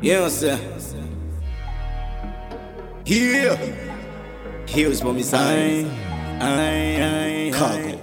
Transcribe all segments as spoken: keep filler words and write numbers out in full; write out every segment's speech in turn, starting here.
Yes, sir. Here. Here's what me say. I, I, I.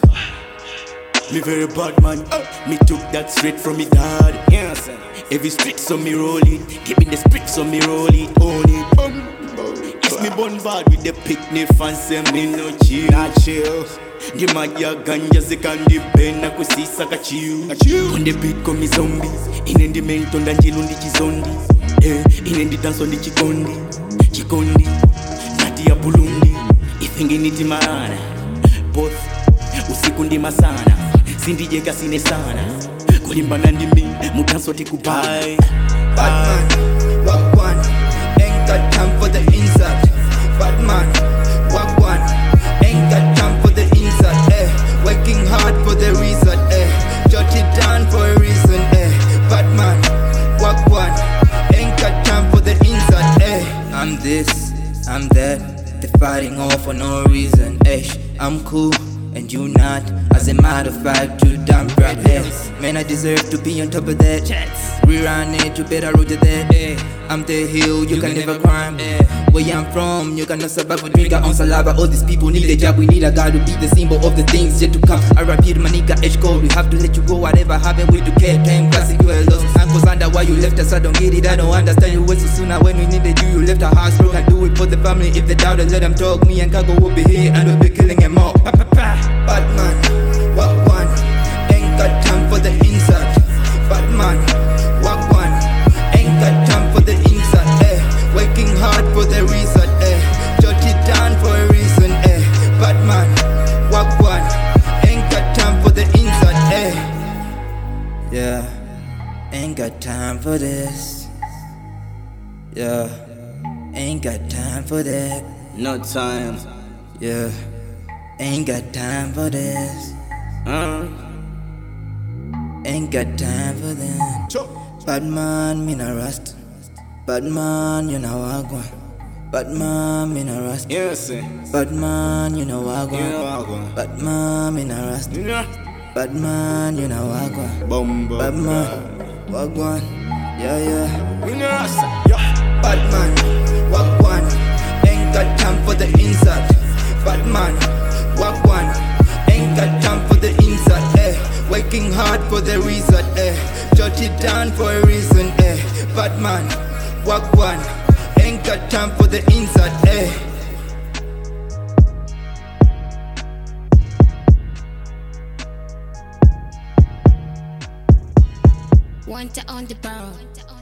Me very bad man. Uh, me took that straight from me dad. Yes, sir. Every street so me roll it. Give me the street so me roll it. Own it. Boom. If me bun bad with the picnic fancy, me no chill. Not chill. The magia ganja zikandi pena kusisa kachiu. On the beat come me zombies. In the main tonda njilo ndi chizondi. Eh, in the dance on the chikondi. Chikondi. Nati ya bulundi. Ifengi niti maana. Both. Usiku ndi masana. Sindi jeka sine sana. Kulimbana ndimi. Mutanso tikubai. Batman, walk one. Ain't got time for the inside. Batman, walk one. Ain't got time for the inside, eh. Working hard for the reason, eh. Jot it down for a reason, eh. Batman, walk one. Ain't got time for the inside, eh. I'm this, I'm that. They're fighting all for no reason, eh. I'm cool and you not. As a matter of fact, you damn right, eh. Man, I deserve to be on top of that. Rerun it, you better root it there, eh. I'm the hill, you, you can, can never climb, eh. Where I'm from, you cannot survive with drink on saliva. All these people need a job, we need a guy to be the symbol of the things yet to come. I repeat my nigga H code, we have to let you go. Whatever happened, we do care. Time classic, you are lost. Uncles under why you left us, I don't get it. I don't understand you way so soon. Now when we needed you, you left our house broke. I do it for the family. If they doubt it, let them talk. Me and Kago will be here and we'll be killing them all. Batman, walk one. Ain't got time for the inside. Batman, walk one. Ain't got time for the inside, eh. Working hard for the reason, eh. Jot it down for a reason, eh. Batman, walk one. Ain't got time for the inside, eh. Yeah, ain't got time for this. Yeah, ain't got time for that. No time. Yeah, ain't got time for this. Uh. Ain't got time for that. Batman, me na rust. Batman, you know wagwan. Batman, me na rust. Yes, sir. Batman, you know wagwan. You know wagwan. Batman, me na rust. You know. Batman, you know wagwan. Bum, bum, Batman, wagwan. Yeah, yeah. You know, sir. Yeah. Batman, wagwan. Ain't got time for the inside. Batman, wagwan. Ain't got time for the inside, eh. Working hard for the reason, eh. Jot it down for a reason, eh. Batman, walk one. Ain't got time for the inside, eh. Want to on the barrel.